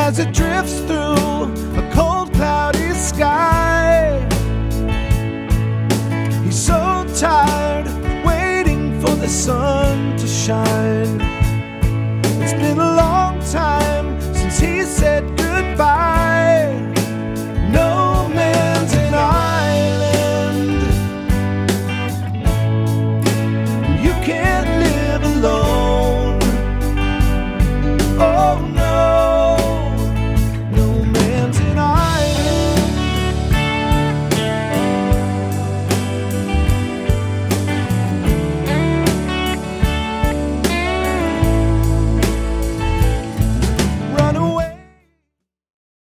as it drifts through a cold, cloudy sky. He's so tired waiting for the sun to shine. It's been a long time since he said goodbye.